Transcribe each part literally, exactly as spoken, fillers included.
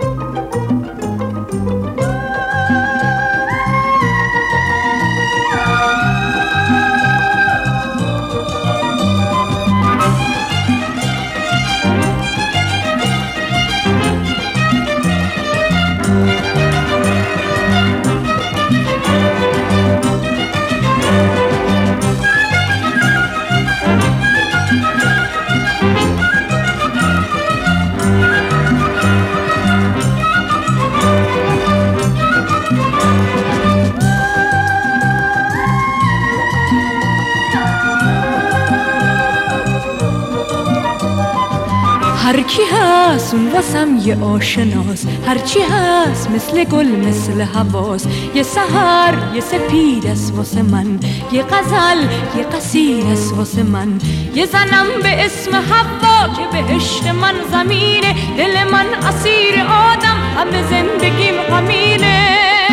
هرکی هست اون واسم یه آشناس، هرچی هست مثل گل مثل حواس. یه سحر یه سپید است واسه من، یه غزل یه قصید است واسه من. یه زنم به اسم حوا که بهشت من زمینه، دل من اسیر آدم همه زندگیم غمینه.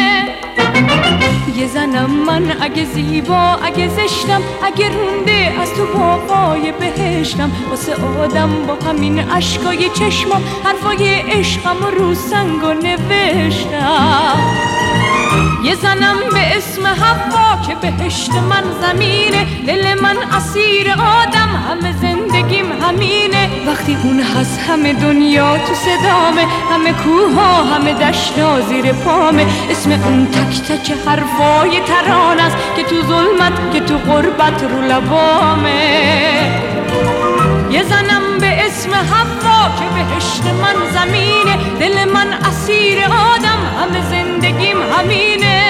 یه زنم من اگه زیبا اگه زشتم، اگه رونده از تو باقای بهشتم. واسه آدم با همین عشقای چشمم حرفای عشقم رو سنگو نوشتم. یه زنم به اسم حوا که بهشت من زمینه، دل من اسیر آدم همه زندگیم همینه. وقتی اون هست همه دنیا تو صدامه، همه کوها همه دشتا زیر پامه. اسم اون تک تک حرفای ترانه است که تو ظلمت که تو غربت رو لبامه. یه زنم به اسم حوا که بهشت من زمینه، دل من اسیر آدم همه زندگیم همینه.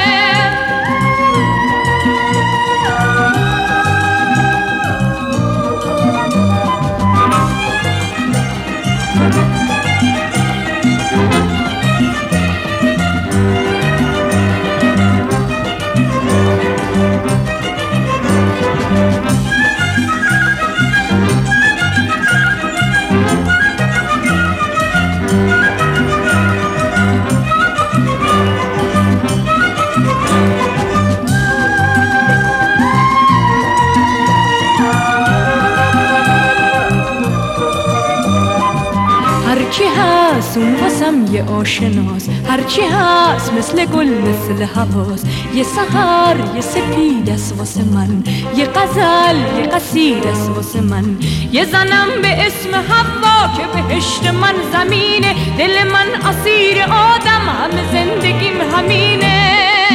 هرچی هست اون واسم یه آشناس، هرچی هست مثل گل مثل حواس. یه سحر یه سپید است واسه من، یه غزل یه قصید است واسه من. یه زنم به اسم حوا که بهشت من زمینه، دل من اسیر آدم همه زندگیم همینه.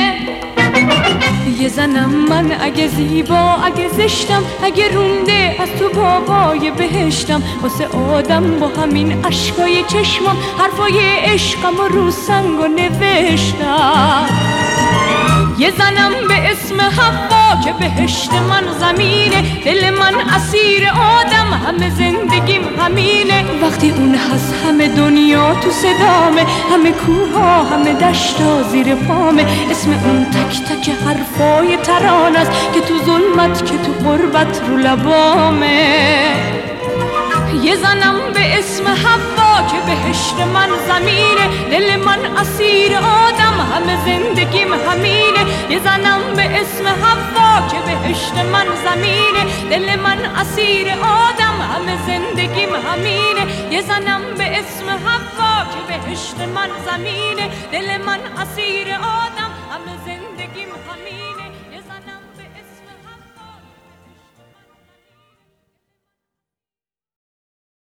یه زنم من اگه زیبا اگه زشتم، اگه رونده از تو باقای بهشتم. واسه آدم با همین عشقای چشمم حرفای عشقم رو سنگو نوشتم. یه زنم به اسم حوا که بهشت من زمینه، دل من اسیر آدم همه زندگیم همینه. وقتی اون هست همه دنیا تو صدامه، همه کوها همه دشتا زیر پامه. اسم اون تک تک حرفای ترانه است که تو ظلمت که تو غربت رو لبامه. یه زنم به اسم حوا که بهشت من زمینه، دل من اسیر آدم همه زندگیم همینه. یه زنم به اسم حوا که بهشت من زمینه، دل من اسیر آدم همه زندگیم همینه. یه زنم به اسم حوا که بهشت من زمینه، دل من اسیر آدم